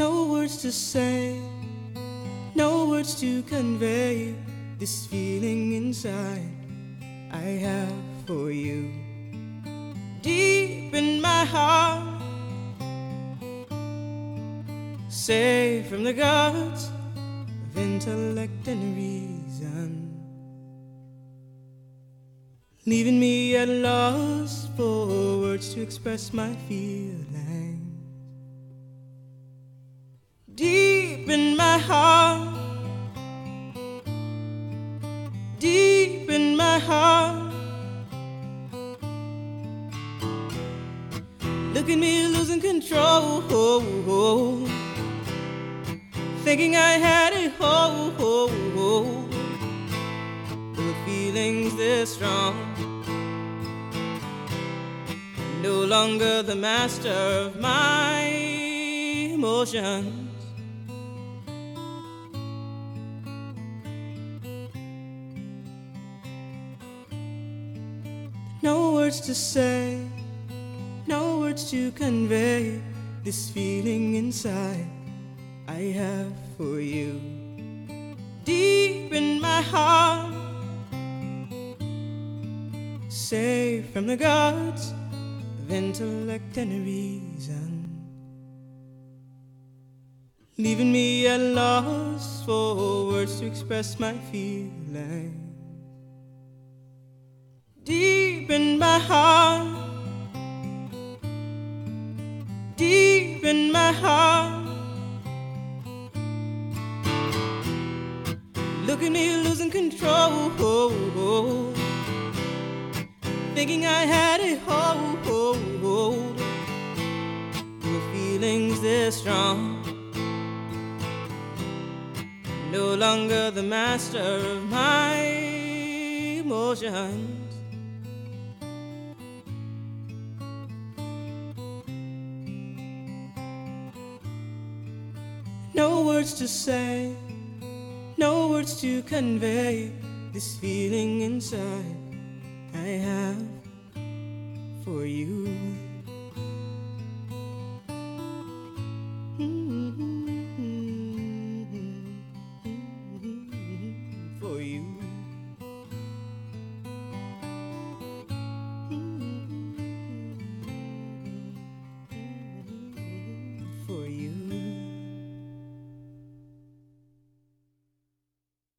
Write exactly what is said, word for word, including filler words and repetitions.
No words to say, no words to convey this feeling inside I have for you. Deep in my heart, safe from the guards of intellect and reason, leaving me at loss for words to express my feelings. Deep in my heart, deep in my heart, look at me losing control, thinking I had a hold, with feelings this strong, no longer the master of my emotions. No words to say, no words to convey this feeling inside I have for you. Deep in my heart, safe from the guards of intellect and reason, leaving me at loss for words to express my feelings. Deep in my heart, deep in my heart, look at me losing control, thinking I had a hold, with feelings this strong, no longer the master of my emotions. No words to say, no words to convey this feeling inside I have for you.